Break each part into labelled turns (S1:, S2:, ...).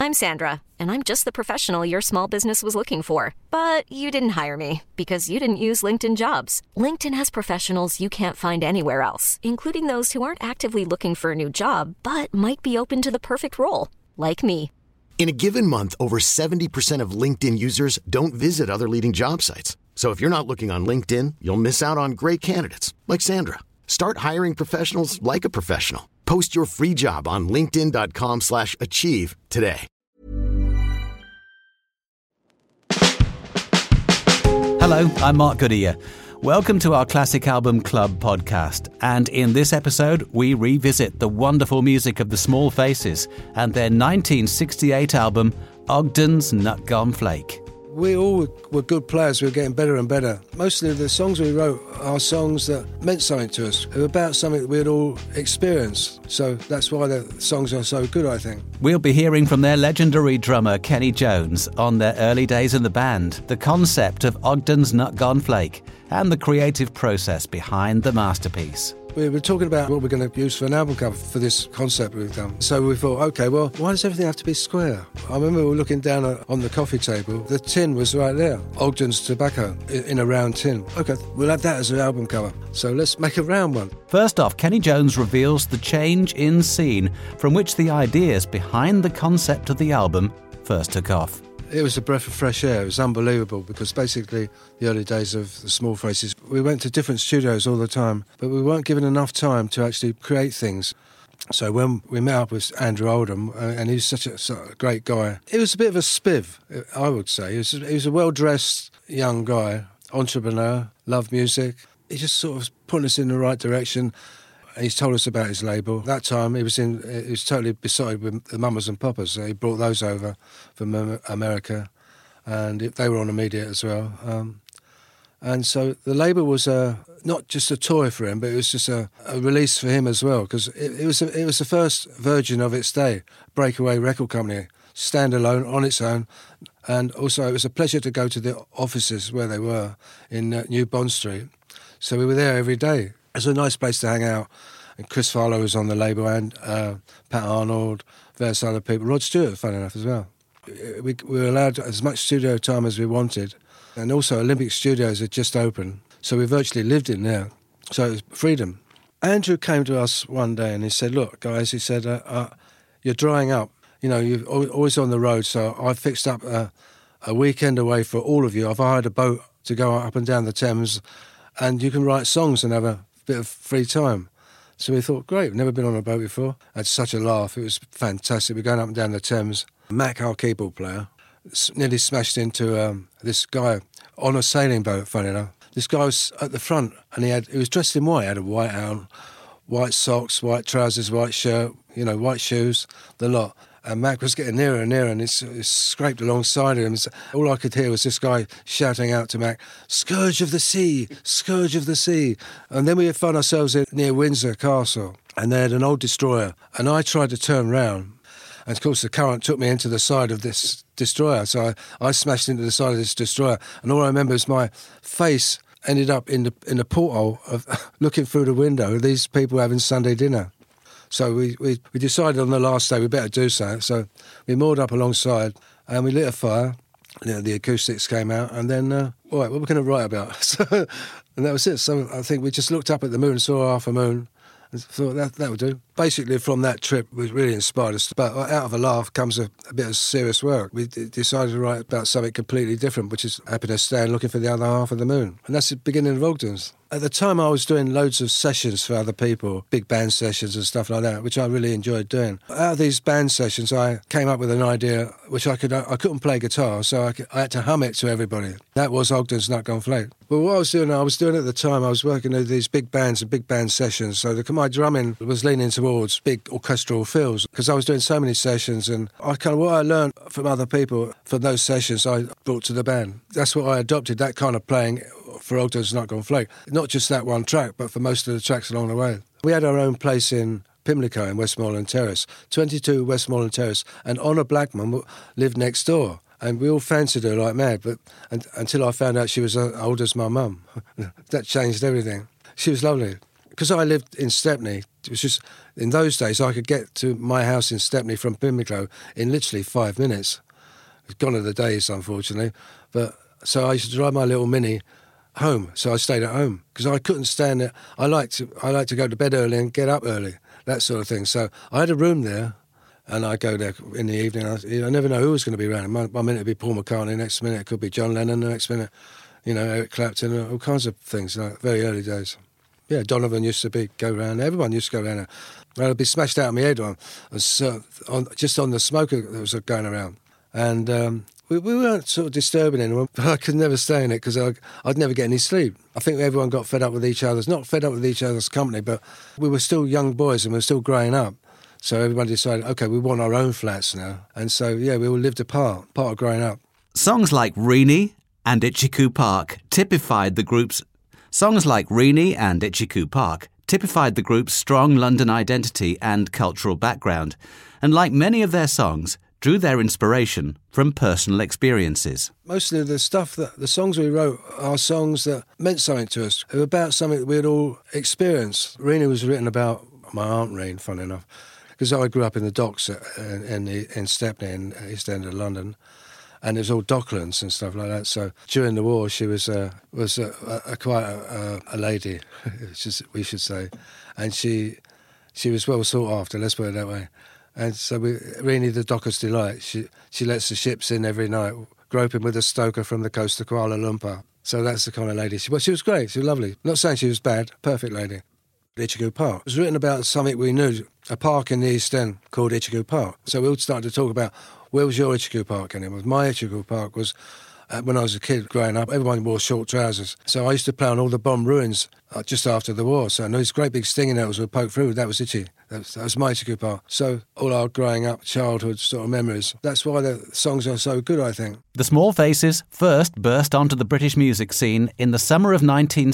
S1: I'm Sandra, and I'm just the professional your small business was looking for. But you didn't hire me because you didn't use LinkedIn Jobs. LinkedIn has professionals you can't find anywhere else, including those who aren't actively looking for a new job, but might be open to the perfect role, like me.
S2: In a given month, over 70% of LinkedIn users don't visit other leading job sites. So if you're not looking on LinkedIn, you'll miss out on great candidates like Sandra. Start hiring professionals like a professional. Post your free job on linkedin.com/achieve today.
S3: Hello, I'm Mark Goodyear. Welcome to our Classic Album Club podcast. And in this episode, we revisit the wonderful music of the Small Faces and their 1968 album, Ogden's Nut Gone Flake.
S4: We all were good players. We were getting better and better. Mostly the songs we wrote are songs that meant something to us. They were about something that we had all experienced. So that's why the songs are so good, I think.
S3: We'll be hearing from their legendary drummer, Kenny Jones, on their early days in the band, the concept of Ogden's Nut Gone Flake, and the creative process behind the masterpiece.
S4: We were talking about what we're going to use for an album cover for this concept we've done. So we thought, OK, well, why does everything have to be square? I remember we were looking down on the coffee table. The tin was right there, Ogden's Tobacco, in a round tin. OK, we'll have that as an album cover. So let's make a round one.
S3: First off, Kenny Jones reveals the change in scene from which the ideas behind the concept of the album first took off.
S4: It was a breath of fresh air. It was unbelievable because basically the early days of the Small Faces, we went to different studios all the time, but we weren't given enough time to actually create things. So when we met up with Andrew Oldham, and he's such a great guy, he was a bit of a spiv, I would say. He was a well-dressed young guy, entrepreneur, loved music. He just sort of put us in the right direction. He's told us about his label. That time he was totally beside with the Mamas and Papas. He brought those over from America, and they were on immediate as well. And so the label was not just a toy for him, but it was just a release for him as well, because it was the first Virgin of its day, breakaway record company, standalone on its own. And also it was a pleasure to go to the offices where they were in New Bond Street. So we were there every day. It was a nice place to hang out. And Chris Farlow was on the label, and Pat Arnold, various other people. Rod Stewart, funny enough, as well. We were allowed as much studio time as we wanted. And also Olympic Studios had just opened, so we virtually lived in there. So it was freedom. Andrew came to us one day and he said, look, guys, he said, you're drying up. You know, you're always on the road, so I fixed up a weekend away for all of you. I've hired a boat to go up and down the Thames, and you can write songs and have a bit of free time. So we thought, great, we've never been on a boat before. Had such a laugh. It was fantastic. We're going up and down the Thames. Mac, our keyboard player, nearly smashed into this guy on a sailing boat, funny enough. This guy was at the front, and he was dressed in white. He had a white out, white socks, white trousers, white shirt, white shoes, the lot. And Mac was getting nearer and nearer, and it scraped alongside him. All I could hear was this guy shouting out to Mac, "Scourge of the sea, scourge of the sea." And then we found ourselves near Windsor Castle, and they had an old destroyer. And I tried to turn round, and of course the current took me into the side of this destroyer. So I smashed into the side of this destroyer, and all I remember is my face ended up in the porthole of looking through the window of these people having Sunday dinner. So we decided on the last day we better do so. So we moored up alongside and we lit a fire. The acoustics came out, and then, all right, what are we going to write about? And that was it. So I think we just looked up at the moon, saw half a moon, and thought that would do. Basically, from that trip, we really inspired us. But out of a laugh comes a bit of serious work. We decided to write about something completely different, which is Happiness Stand looking for the other half of the moon. And that's the beginning of Ogden's. At the time, I was doing loads of sessions for other people, big band sessions and stuff like that, which I really enjoyed doing. Out of these band sessions, I came up with an idea which I couldn't play guitar, so I had to hum it to everybody. That was Ogden's Nut Gone Flake. But what I was doing at the time, I was working with these big bands and big band sessions, so my drumming was leaning towards big orchestral fills, because I was doing so many sessions, and what I learned from other people from those sessions, I brought to the band. That's what I adopted, that kind of playing for Ogden's Nut Gone Flake. Not just that one track, but for most of the tracks along the way. We had our own place in Pimlico in Westmoreland Terrace, 22 Westmoreland Terrace, and Honor Blackman lived next door. And we all fancied her like mad, but until I found out she was as old as my mum. That changed everything. She was lovely. Because I lived in Stepney, It was just, in those days, I could get to my house in Stepney from Pimlico in literally 5 minutes. It's gone are the days, unfortunately. But so I used to drive my little Mini home, so I stayed at home because I couldn't stand it. I like to go to bed early and get up early, that sort of thing. So I had a room there, and I go there in the evening. I never know who was going to be around. One minute it'd be Paul McCartney, next minute it could be John Lennon, the next minute, Eric Clapton, all kinds of things. Very early days. Yeah, Donovan used to go around. Everyone used to go around. I'd be smashed out of my head just on the smoker that was going around, and. We weren't sort of disturbing anyone, but I could never stay in it because I'd never get any sleep. I think everyone got fed up with not fed up with each other's company, but we were still young boys and we were still growing up. So everybody decided, OK, we want our own flats now. And so, yeah, we all lived apart, part of growing up.
S3: Songs like Reenie and Itchycoo Park typified the group's strong London identity and cultural background. And like many of their songs, drew their inspiration from personal experiences.
S4: Mostly the songs we wrote are songs that meant something to us. They were about something that we had all experienced. Reenie was written about my Aunt Reen, funny enough, because I grew up in the docks in Stepney, in East End of London, and it was all docklands and stuff like that. So during the war, she was quite a lady, we should say, and she was well sought after. Let's put it that way. And so Reenie, the Docker's Delight, she lets the ships in every night, groping with a stoker from the coast of Kuala Lumpur. So that's the kind of lady she was. She was great, she was lovely. Not saying she was bad, perfect lady. Itchycoo Park. It was written about something we knew, a park in the East End called Itchycoo Park. So we all started to talk about, where was your Itchycoo Park? And it was my Itchycoo Park was, when I was a kid growing up, everyone wore short trousers. So I used to play on all the bomb ruins just after the war. So these great big stinging nettles would poke through. That was Itchy. That was my Itchycoo Park. So all our growing up, childhood sort of memories. That's why the songs are so good, I think.
S3: The Small Faces first burst onto the British music scene in the summer of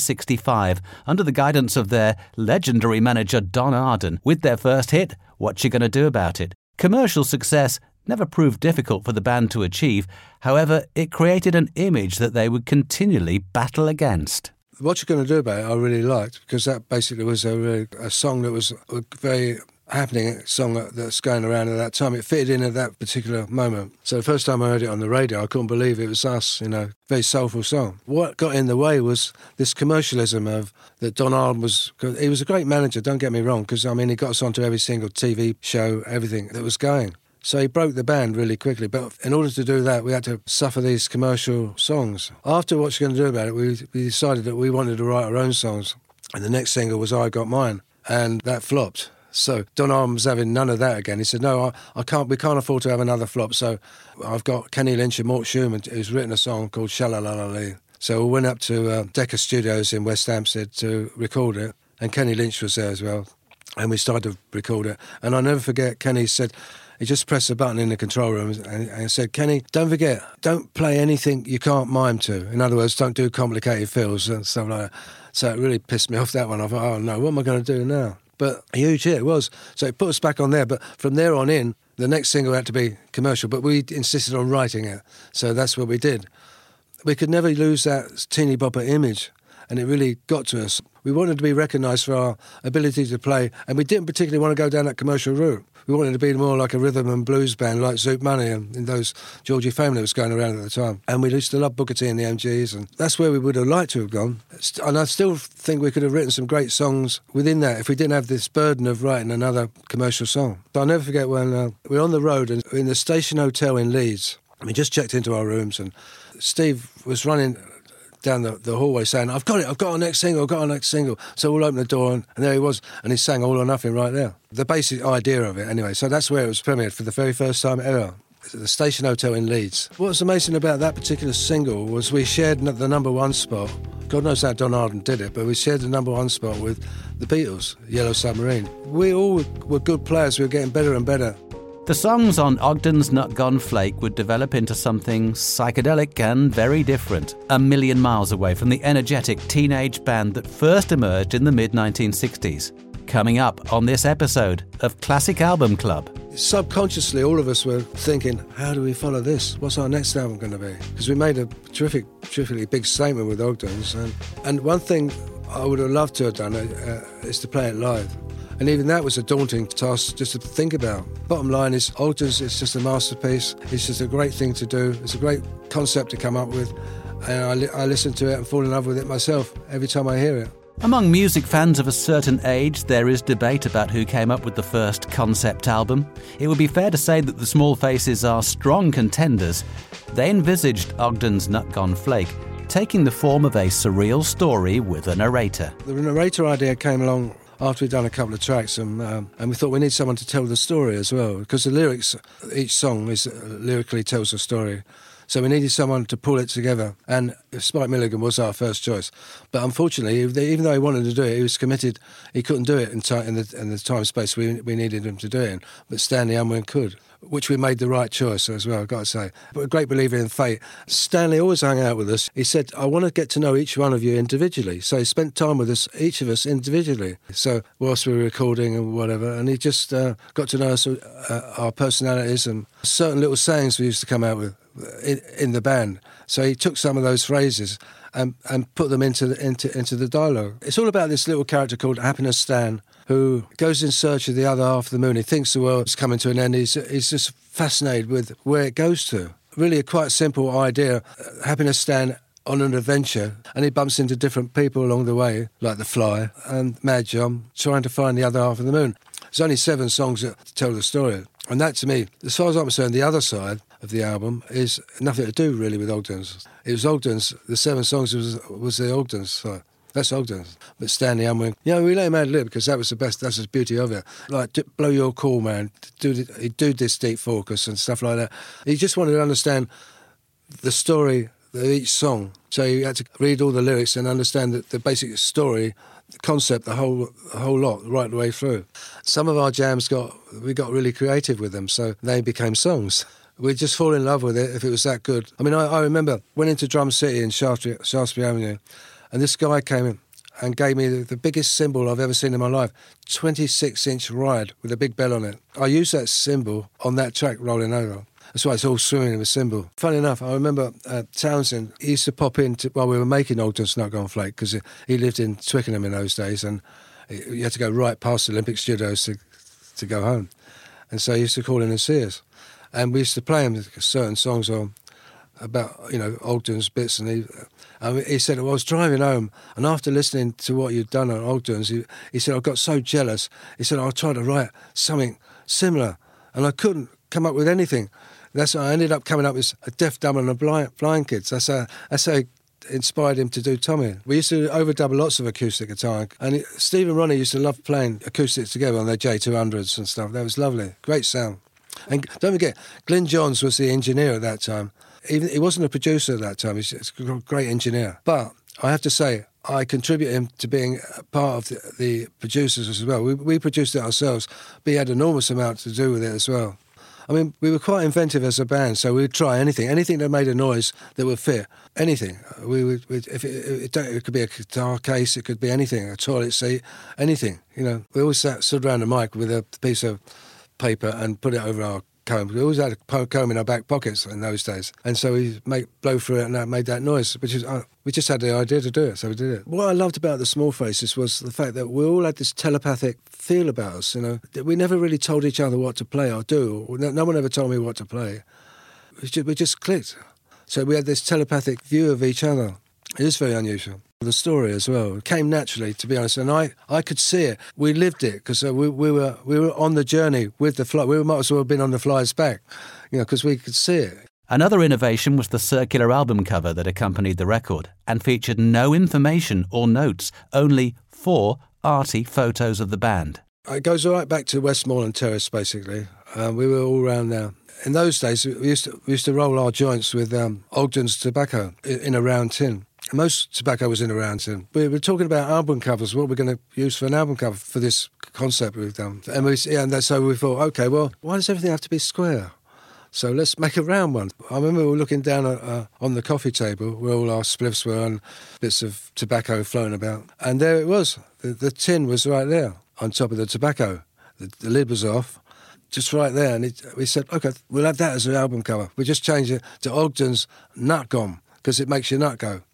S3: 1965 under the guidance of their legendary manager Don Arden with their first hit, What You Gonna Do About It? Commercial success never proved difficult for the band to achieve. However, it created an image that they would continually battle against.
S4: What You're Going to Do About It I really liked because that basically was a song that was a very happening song that's going around at that time. It fitted in at that particular moment. So the first time I heard it on the radio, I couldn't believe it was us, very soulful song. What got in the way was this commercialism that Don Arden he was a great manager, don't get me wrong, because, he got us onto every single TV show, everything that was going. So he broke the band really quickly. But in order to do that, we had to suffer these commercial songs. After What You're Going to Do About It, we decided that we wanted to write our own songs. And the next single was I Got Mine. And that flopped. So Don Arden was having none of that again. He said, no, we can't afford to have another flop. So I've got Kenny Lynch and Mort Schumann, who's written a song called Sha-La-La-La-Lee. So we went up to Decca Studios in West Hampstead to record it. And Kenny Lynch was there as well. And we started to record it. And I'll never forget, Kenny said, he just pressed a button in the control room and said, Kenny, don't forget, don't play anything you can't mime to. In other words, don't do complicated fills and stuff like that. So it really pissed me off, that one. I thought, oh no, what am I going to do now? But a huge hit it was. So it put us back on there. But from there on in, the next single had to be commercial. But we insisted on writing it. So that's what we did. We could never lose that teeny bopper image. And it really got to us. We wanted to be recognised for our ability to play. And we didn't particularly want to go down that commercial route. We wanted to be more like a rhythm and blues band like Zoot Money and in those Georgie Family that was going around at the time. And we used to love Booker T and the MGs, and that's where we would have liked to have gone. And I still think we could have written some great songs within that if we didn't have this burden of writing another commercial song. But I'll never forget when we were on the road and in the Station Hotel in Leeds. We just checked into our rooms and Steve was running down the hallway saying, I've got our next single. So we'll open the door and there he was, and he sang All or Nothing right there. The basic idea of it anyway. So that's where it was premiered for the very first time ever. The Station Hotel in Leeds. What's amazing about that particular single was we shared the number one spot. God knows how Don Arden did it, but we shared the number one spot with the Beatles, Yellow Submarine. We all were good players. We were getting better and better.
S3: The songs on Ogden's Nut Gone Flake would develop into something psychedelic and very different, a million miles away from the energetic teenage band that first emerged in the mid-1960s. Coming up on this episode of Classic Album Club.
S4: Subconsciously, all of us were thinking, how do we follow this? What's our next album going to be? Because we made a terrifically big statement with Ogden's. And one thing I would have loved to have done is to play it live. And even that was a daunting task just to think about. Bottom line is, Ogden's is just a masterpiece. It's just a great thing to do. It's a great concept to come up with. And I listen to it and fall in love with it myself every time I hear it.
S3: Among music fans of a certain age, there is debate about who came up with the first concept album. It would be fair to say that the Small Faces are strong contenders. They envisaged Ogden's Nut Gone Flake taking the form of a surreal story with a narrator.
S4: The narrator idea came along after we'd done a couple of tracks, and we thought we need someone to tell the story as well, because the lyrics, each song lyrically tells a story. So we needed someone to pull it together, and Spike Milligan was our first choice. But unfortunately, even though he wanted to do it, he was committed. He couldn't do it in the time space we needed him to do it in. But Stanley Unwin could, which we made the right choice as well, I've got to say. But a great believer in fate. Stanley always hung out with us. He said, I want to get to know each one of you individually. So he spent time with us, each of us individually. So whilst we were recording and whatever, and he just got to know us, our personalities, and certain little sayings we used to come out with in the band. So he took some of those phrases and put them into the dialogue. It's all about this little character called Happiness Stan, who goes in search of the other half of the moon. He thinks the world's coming to an end. He's just fascinated with where it goes to. Really a quite simple idea. Happiness Stan on an adventure, and he bumps into different people along the way, like The Fly and Mad John, trying to find the other half of the moon. There's only 7 songs that tell the story. And that, to me, as far as I'm concerned, the other side of the album is nothing to do really with Ogden's. It was Ogden's. The 7 songs was the Ogden's side. That's Ogden's. But Stanley Unwin, we let him ad lib because that was the best. That's the beauty of it. Like, blow your call, man. He'd do this deep focus and stuff like that. He just wanted to understand the story of each song. So you had to read all the lyrics and understand the basic story, the concept, the whole lot, right the way through. Some of our jams we got really creative with them, so they became songs. We'd just fall in love with it if it was that good. I mean, I remember went into Drum City in Shaftesbury Avenue, and this guy came in and gave me the biggest cymbal I've ever seen in my life, 26-inch ride with a big bell on it. I used that cymbal on that track, Rolling Over. That's why it's all swimming in a cymbal. Funny enough, I remember Townsend, he used to pop in while we were making Ogden's Nut Gone Flake, because he lived in Twickenham in those days, and you had to go right past the Olympic Studios to go home. And so he used to call in and see us. And we used to play him certain songs on about, Ogden's bits. And he said, well, I was driving home, and after listening to what you'd done on Ogden's, he said, I got so jealous. He said, I tried to write something similar, and I couldn't come up with anything. That's how I ended up coming up with a Deaf, Dumb and a Blind Kids. That's how it inspired him to do Tommy. We used to overdub lots of acoustic guitar, and Steve and Ronnie used to love playing acoustics together on their J200s and stuff. That was lovely. Great sound. And don't forget, Glyn Johns was the engineer at that time. He wasn't a producer at that time. He's a great engineer. But I have to say, I contribute him to being part of the producers as well. We produced it ourselves, but he had an enormous amount to do with it as well. I mean, we were quite inventive as a band, so we'd try anything that made a noise that would fit, anything. It could be a guitar case, it could be anything, a toilet seat, anything. We always stood around the mic with a piece of paper and put it over our comb. We always had a comb in our back pockets in those days, and so we blow through it, and that made that noise. Which is we just had the idea to do it, so we did it. What I loved about the Small Faces was the fact that we all had this telepathic feel about us. We never really told each other what to play or do. No one ever told me what to play. We just clicked. So we had this telepathic view of each other. It is very unusual. The story as well came naturally, to be honest, and I could see it. We lived it because we were on the journey with the Fly. We might as well have been on the Fly's back, because we could see it.
S3: Another innovation was the circular album cover that accompanied the record and featured no information or notes, only 4 arty photos of the band.
S4: It goes right back to Westmoreland Terrace, basically. We were all around there. In those days, we used to roll our joints with Ogden's tobacco in a round tin. Most tobacco was in a round tin. We were talking about album covers, what we're going to use for an album cover for this concept we've done. And so we thought, OK, well, why does everything have to be square? So let's make a round one. I remember we were looking down on the coffee table where all our spliffs were and bits of tobacco floating about. And there it was. The tin was right there on top of the tobacco. The lid was off, just right there. And we said, OK, we'll have that as an album cover. We just changed it to Ogden's Nut Gone because it makes your nut go.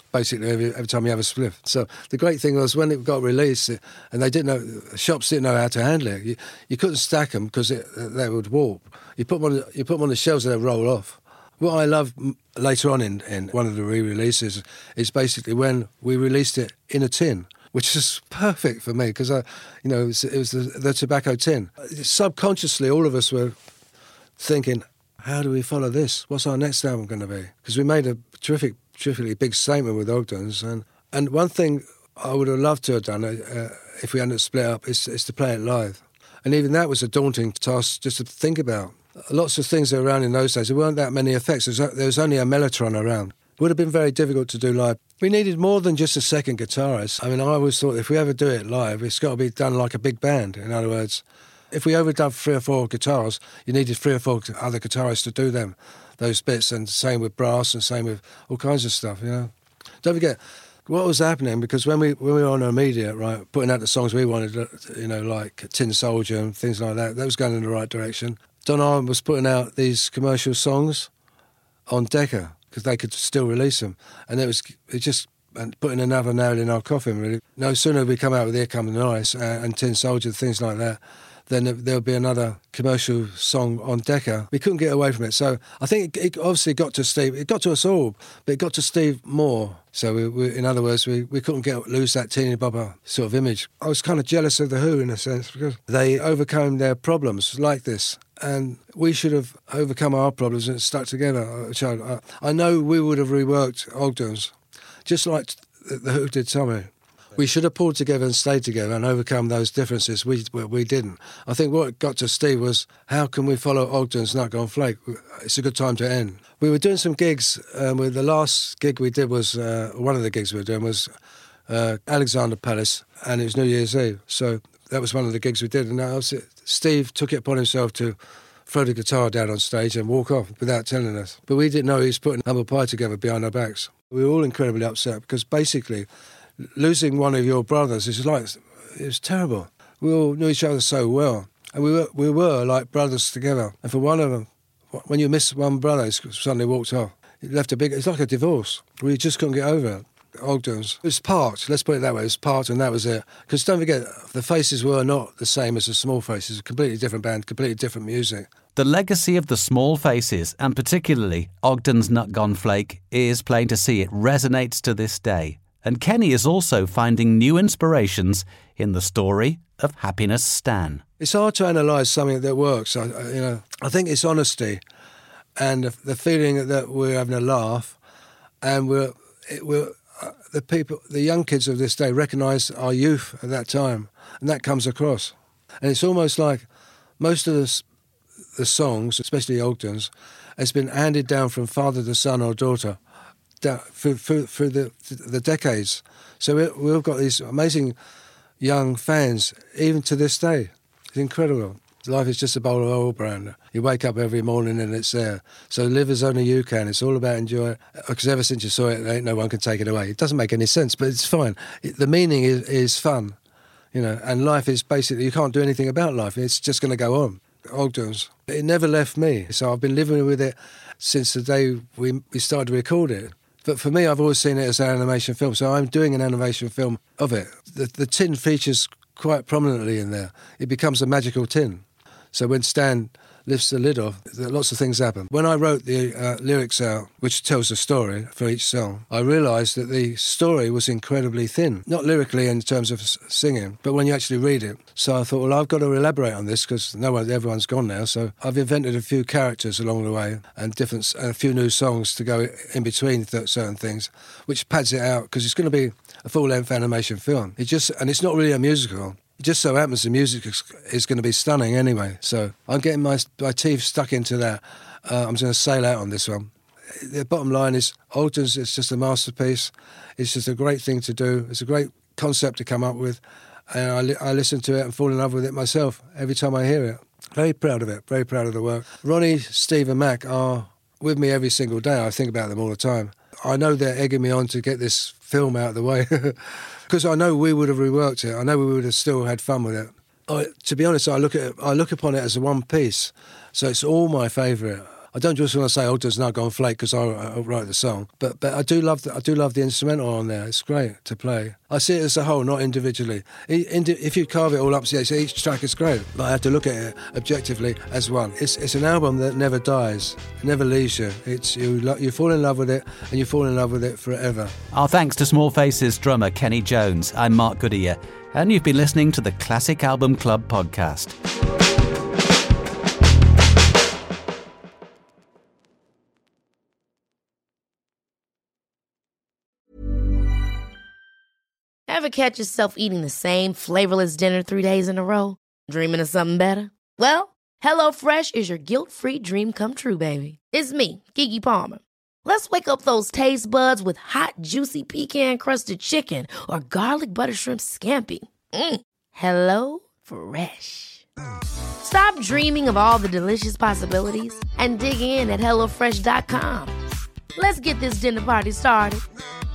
S4: basically every time you have a spliff. So the great thing was when it got released, and they didn't know, shops didn't know how to handle it. You couldn't stack them because they would warp. You put them on the shelves and they'd roll off. What I love later on in one of the re-releases is basically when we released it in a tin, which is perfect for me because it was the tobacco tin. Subconsciously, all of us were thinking, how do we follow this? What's our next album going to be? Because we made a terrifically big statement with Ogdens, and one thing I would have loved to have done if we hadn't split up is to play it live, and even that was a daunting task just to think about. Lots of things that were around in those days. There weren't that many effects. There was only a mellotron around. It would have been very difficult to do live. We needed more than just a second guitarist. I mean, I always thought if we ever do it live, it's got to be done like a big band. In other words, if we overdubbed 3 or 4 guitars, you needed 3 or 4 other guitarists to do those bits, and same with brass and same with all kinds of stuff, Don't forget what was happening, because when we were on Immediate, right, putting out the songs we wanted, like Tin Soldier and things like that was going in the right direction. Don Arden was putting out these commercial songs on Decca because they could still release them, and it just putting another nail in our coffin, really. No sooner we come out with Here Come the Nice and Tin Soldier, things like that, then there'll be another commercial song on Decca. We couldn't get away from it. So I think it obviously got to Steve. It got to us all, but it got to Steve more. So in other words, we couldn't lose that teeny bopper sort of image. I was kind of jealous of The Who in a sense because they overcame their problems like this. And we should have overcome our problems and stuck together. I know we would have reworked Ogdens, just like The Who did Tommy. We should have pulled together and stayed together and overcome those differences. We didn't. I think what got to Steve was, how can we follow Ogden's Nut Gone Flake? It's a good time to end. We were doing some gigs. With the last gig we did was, one of the gigs we were doing was Alexander Palace, and it was New Year's Eve. So that was one of the gigs we did. And Steve took it upon himself to throw the guitar down on stage and walk off without telling us. But we didn't know he was putting Humble Pie together behind our backs. We were all incredibly upset because basically losing one of your brothers it was terrible. We all knew each other so well, and we were like brothers together. And for one of them, when you miss one brother, he suddenly walked off. It left it's like a divorce. We just couldn't get over it. Ogdens. It was parked, let's put it that way. It was parked, and that was it. Because don't forget, the Faces were not the same as the Small Faces. A completely different band, completely different music.
S3: The legacy of the Small Faces, and particularly Ogden's Nut Gone Flake, is plain to see. It resonates to this day. And Kenny is also finding new inspirations in the story of Happiness Stan.
S4: It's hard to analyse something that works. I think it's honesty and the feeling that we're having a laugh, and the young kids of this day recognise our youth at that time, and that comes across. And it's almost like most of the songs, especially Ogden's, has been handed down from father to son or daughter through the decades. So we've got these amazing young fans, even to this day. It's incredible. Life is just a bowl of oil brand. You wake up every morning and it's there. So live as only you can. It's all about enjoy it. Because ever since you saw it, ain't no one can take it away. It doesn't make any sense, but it's fine. The meaning is fun, and life is basically, you can't do anything about life. It's just going to go on. Ogdens. It never left me. So I've been living with it since the day we started to record it. But for me, I've always seen it as an animation film, so I'm doing an animation film of it. The tin features quite prominently in there. It becomes a magical tin. So when Stan lifts the lid off, lots of things happen. When I wrote the lyrics out, which tells the story for each song, I realised that the story was incredibly thin. Not lyrically in terms of singing, but when you actually read it. So I thought, well, I've got to elaborate on this because everyone's gone now. So I've invented a few characters along the way and a few new songs to go in between certain things, which pads it out because it's going to be a full-length animation film. And it's not really a musical. It just so happens the music is going to be stunning anyway. So I'm getting my teeth stuck into that. I'm going to sail out on this one. The bottom line is, Ogdens is just a masterpiece. It's just a great thing to do. It's a great concept to come up with. And I listen to it and fall in love with it myself every time I hear it. Very proud of it, very proud of the work. Ronnie, Steve and Mac are with me every single day. I think about them all the time. I know they're egging me on to get this film out of the way. Because I know we would have reworked it. I know we would have still had fun with it. To be honest, I look upon it as a one piece. So it's all my favourite. I don't just want to say, "Oh, does Nug on Flake" because I write the song. But I do love the instrumental on there. It's great to play. I see it as a whole, not individually. If you carve it all up, so each track is great. But I have to look at it objectively as one. It's an album that never dies, it never leaves you. You fall in love with it, and you fall in love with it forever.
S3: Our thanks to Small Faces drummer Kenny Jones. I'm Mark Goodyear, and you've been listening to the Classic Album Club podcast.
S5: Ever catch yourself eating the same flavorless dinner 3 days in a row? Dreaming of something better? Well, HelloFresh is your guilt-free dream come true, baby. It's me, Keke Palmer. Let's wake up those taste buds with hot, juicy pecan-crusted chicken or garlic butter shrimp scampi. Hello Fresh. Stop dreaming of all the delicious possibilities and dig in at HelloFresh.com. Let's get this dinner party started.